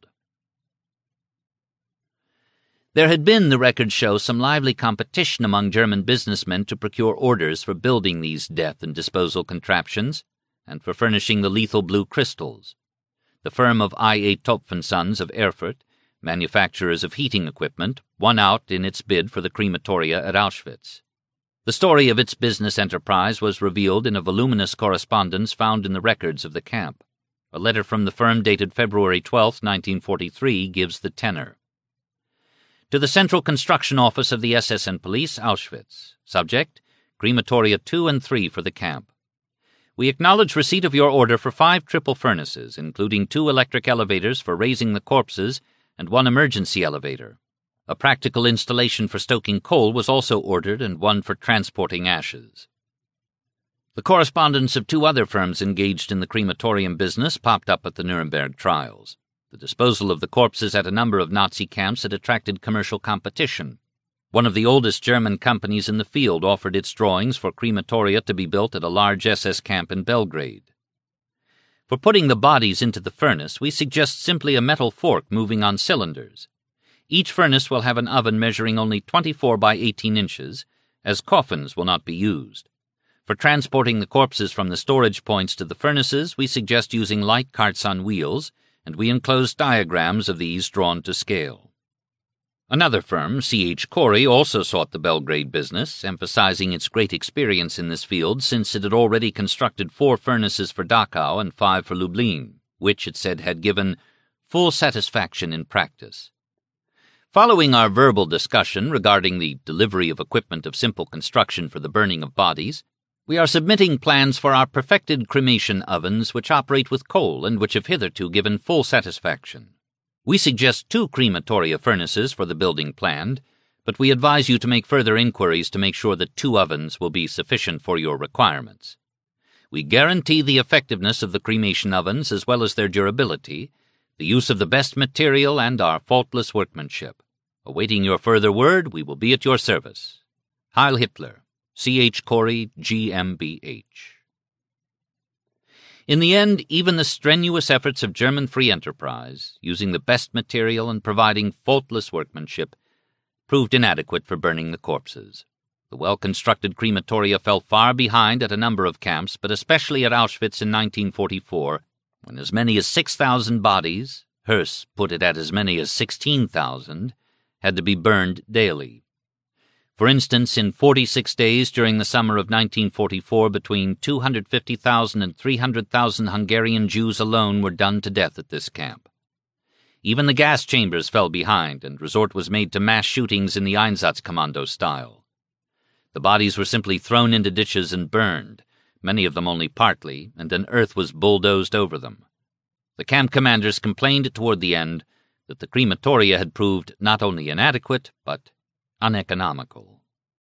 There had been, the records show, some lively competition among German businessmen to procure orders for building these death and disposal contraptions, and for furnishing the lethal blue crystals. The firm of I A. Topf and Sons of Erfurt, manufacturers of heating equipment, won out in its bid for the crematoria at Auschwitz. The story of its business enterprise was revealed in a voluminous correspondence found in the records of the camp. A letter from the firm dated February twelfth, nineteen forty-three, gives the tenor. To the Central Construction Office of the S S and Police, Auschwitz. Subject, Crematoria two and three for the camp. We acknowledge receipt of your order for five triple furnaces, including two electric elevators for raising the corpses and one emergency elevator. A practical installation for stoking coal was also ordered and one for transporting ashes. The correspondence of two other firms engaged in the crematorium business popped up at the Nuremberg trials. The disposal of the corpses at a number of Nazi camps had attracted commercial competition. One of the oldest German companies in the field offered its drawings for crematoria to be built at a large S S camp in Belgrade. For putting the bodies into the furnace, we suggest simply a metal fork moving on cylinders. Each furnace will have an oven measuring only twenty-four by eighteen inches, as coffins will not be used. For transporting the corpses from the storage points to the furnaces, we suggest using light carts on wheels, and we enclose diagrams of these drawn to scale. Another firm, C H Corey, also sought the Belgrade business, emphasizing its great experience in this field since it had already constructed four furnaces for Dachau and five for Lublin, which, it said, had given full satisfaction in practice. Following our verbal discussion regarding the delivery of equipment of simple construction for the burning of bodies, We are submitting plans for our perfected cremation ovens which operate with coal and which have hitherto given full satisfaction. We suggest two crematoria furnaces for the building planned, but we advise you to make further inquiries to make sure that two ovens will be sufficient for your requirements. We guarantee the effectiveness of the cremation ovens as well as their durability, the use of the best material, and our faultless workmanship. Awaiting your further word, we will be at your service. Heil Hitler. C H. Corey, G M B H. In the end, even the strenuous efforts of German free enterprise, using the best material and providing faultless workmanship, proved inadequate for burning the corpses. The well-constructed crematoria fell far behind at a number of camps, but especially at Auschwitz in nineteen forty-four, when as many as six thousand bodies, Höss put it at as many as sixteen thousand, had to be burned daily. For instance, in forty-six days during the summer of nineteen forty-four, between two hundred fifty thousand and three hundred thousand Hungarian Jews alone were done to death at this camp. Even the gas chambers fell behind, and resort was made to mass shootings in the Einsatzkommando style. The bodies were simply thrown into ditches and burned, many of them only partly, and then earth was bulldozed over them. The camp commanders complained toward the end that the crematoria had proved not only inadequate, but uneconomical.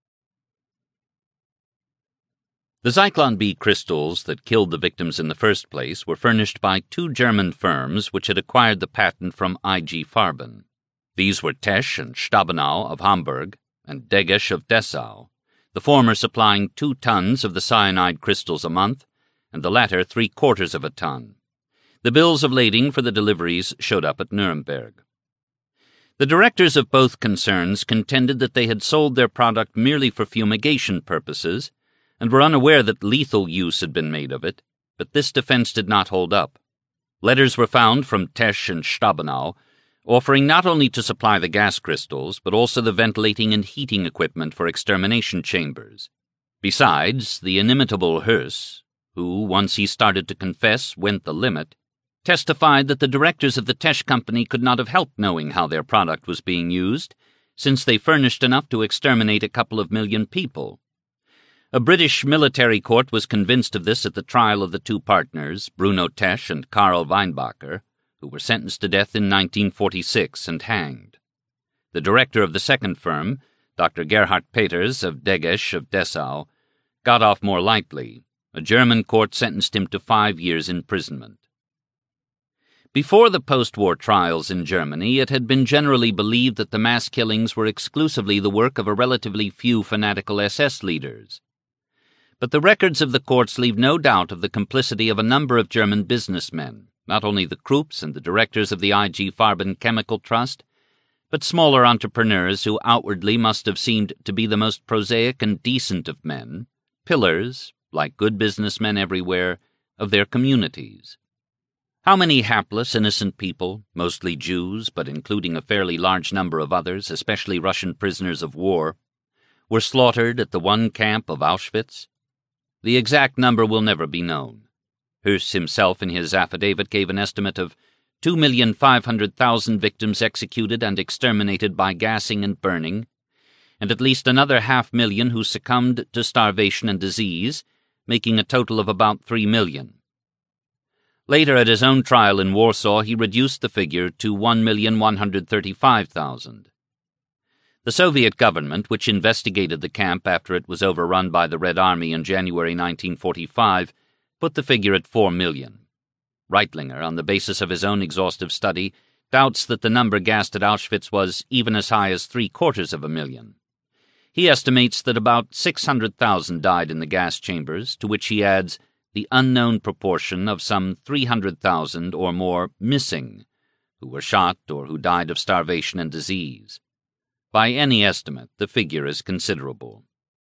The Zyklon B crystals that killed the victims in the first place were furnished by two German firms which had acquired the patent from I G Farben. These were Tesch and Stabenau of Hamburg and Degesch of Dessau, the former supplying two tons of the cyanide crystals a month, and the latter three quarters of a ton. The bills of lading for the deliveries showed up at Nuremberg. The directors of both concerns contended that they had sold their product merely for fumigation purposes and were unaware that lethal use had been made of it, but this defense did not hold up. Letters were found from Tesch and Stabenau offering not only to supply the gas crystals, but also the ventilating and heating equipment for extermination chambers. Besides, the inimitable Höss, who, once he started to confess, went the limit, testified that the directors of the Tesch company could not have helped knowing how their product was being used, since they furnished enough to exterminate a couple of million people. A British military court was convinced of this at the trial of the two partners, Bruno Tesch and Karl Weinbacher, who were sentenced to death in nineteen forty-six and hanged. The director of the second firm, Doctor Gerhard Peters of Degesch of Dessau, got off more lightly. A German court sentenced him to five years' imprisonment. Before the post-war trials in Germany, it had been generally believed that the mass killings were exclusively the work of a relatively few fanatical S S leaders. But the records of the courts leave no doubt of the complicity of a number of German businessmen, not only the Krupps and the directors of the I G Farben Chemical Trust, but smaller entrepreneurs who outwardly must have seemed to be the most prosaic and decent of men, pillars, like good businessmen everywhere, of their communities. How many hapless, innocent people, mostly Jews, but including a fairly large number of others, especially Russian prisoners of war, were slaughtered at the one camp of Auschwitz? The exact number will never be known. Höss himself in his affidavit gave an estimate of two million five hundred thousand victims executed and exterminated by gassing and burning, and at least another half million who succumbed to starvation and disease, making a total of about three million. Later, at his own trial in Warsaw, he reduced the figure to one million one hundred thirty-five thousand. The Soviet government, which investigated the camp after it was overrun by the Red Army in January nineteen forty-five, put the figure at four million. Reitlinger, on the basis of his own exhaustive study, doubts that the number gassed at Auschwitz was even as high as three-quarters of a million. He estimates that about six hundred thousand died in the gas chambers, to which he adds the unknown proportion of some three hundred thousand or more missing, who were shot or who died of starvation and disease. By any estimate, the figure is considerable.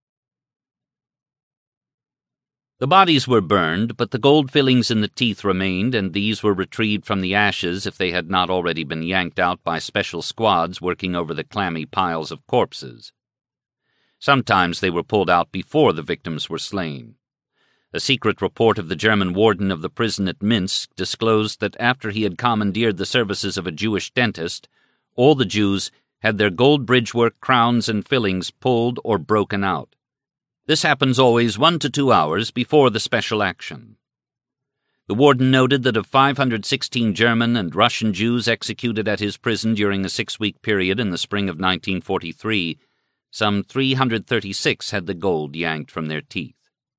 The bodies were burned, but the gold fillings in the teeth remained, and these were retrieved from the ashes if they had not already been yanked out by special squads working over the clammy piles of corpses. Sometimes they were pulled out before the victims were slain. A secret report of the German warden of the prison at Minsk disclosed that after he had commandeered the services of a Jewish dentist, all the Jews had their gold bridgework crowns and fillings pulled or broken out. This happens always one to two hours before the special action. The warden noted that of five hundred sixteen German and Russian Jews executed at his prison during a six-week period in the spring of nineteen forty-three, some three hundred thirty-six had the gold yanked from their teeth.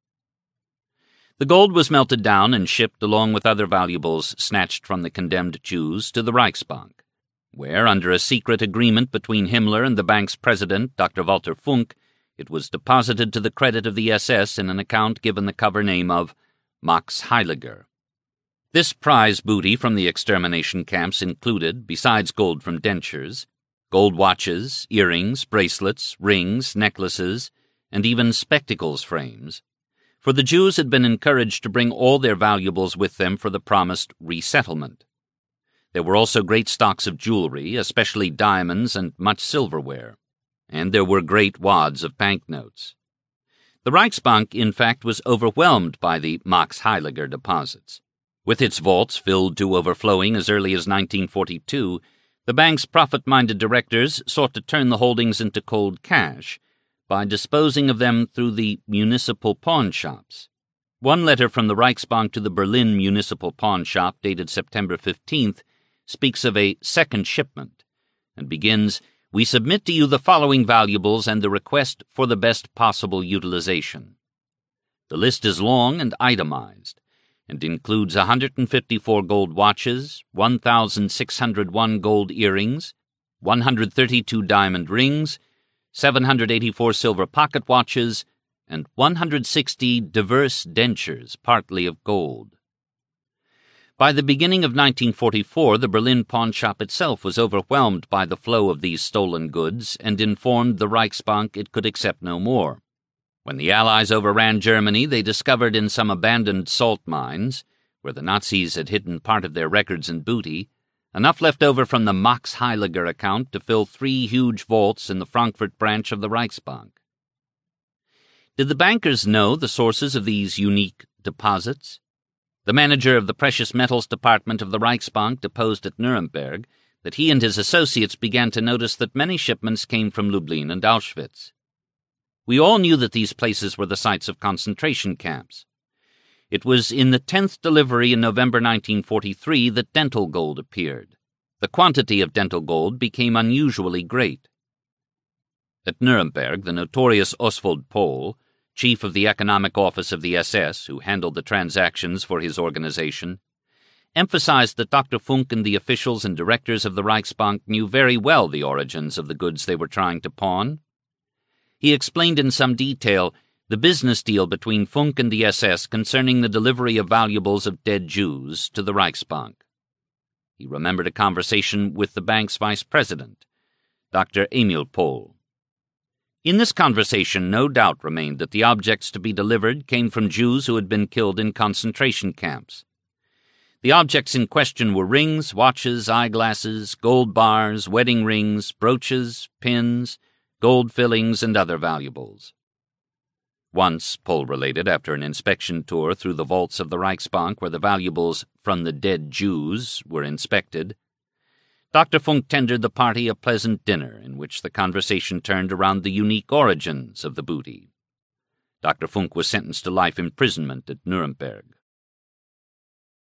The gold was melted down and shipped along with other valuables snatched from the condemned Jews to the Reichsbank, where, under a secret agreement between Himmler and the bank's president, Doctor Walter Funk, it was deposited to the credit of the S S in an account given the cover name of Max Heiliger. This prize booty from the extermination camps included, besides gold from dentures, gold watches, earrings, bracelets, rings, necklaces, and even spectacles frames, for the Jews had been encouraged to bring all their valuables with them for the promised resettlement. There were also great stocks of jewelry, especially diamonds and much silverware, and there were great wads of banknotes. The Reichsbank, in fact, was overwhelmed by the Max Heiliger deposits. With its vaults filled to overflowing as early as nineteen forty-two, the bank's profit-minded directors sought to turn the holdings into cold cash by disposing of them through the municipal pawn shops. One letter from the Reichsbank to the Berlin municipal pawn shop, dated September fifteenth, speaks of a second shipment, and begins, "We submit to you the following valuables and the request for the best possible utilization." The list is long and itemized, and includes one hundred fifty-four gold watches, one thousand six hundred one gold earrings, one hundred thirty-two diamond rings, seven hundred eighty-four silver pocket watches, and one hundred sixty diverse dentures, partly of gold. By the beginning of nineteen forty-four, the Berlin pawnshop itself was overwhelmed by the flow of these stolen goods and informed the Reichsbank it could accept no more. When the Allies overran Germany, they discovered in some abandoned salt mines, where the Nazis had hidden part of their records and booty, enough left over from the Max Heiliger account to fill three huge vaults in the Frankfurt branch of the Reichsbank. Did the bankers know the sources of these unique deposits? The manager of the precious metals department of the Reichsbank deposed at Nuremberg that he and his associates began to notice that many shipments came from Lublin and Auschwitz. We all knew that these places were the sites of concentration camps. It was in the tenth delivery in November nineteen forty-three that dental gold appeared. The quantity of dental gold became unusually great. At Nuremberg, the notorious Oswald Pohl, chief of the economic office of the S S, who handled the transactions for his organization, emphasized that Doctor Funk and the officials and directors of the Reichsbank knew very well the origins of the goods they were trying to pawn. He explained in some detail the business deal between Funk and the S S concerning the delivery of valuables of dead Jews to the Reichsbank. He remembered a conversation with the bank's vice president, Doctor Emil Pohl. In this conversation, no doubt remained that the objects to be delivered came from Jews who had been killed in concentration camps. The objects in question were rings, watches, eyeglasses, gold bars, wedding rings, brooches, pins, gold fillings, and other valuables. Once, Pohl related, after an inspection tour through the vaults of the Reichsbank where the valuables from the dead Jews were inspected, Doctor Funk tendered the party a pleasant dinner in which the conversation turned around the unique origins of the booty. Doctor Funk was sentenced to life imprisonment at Nuremberg.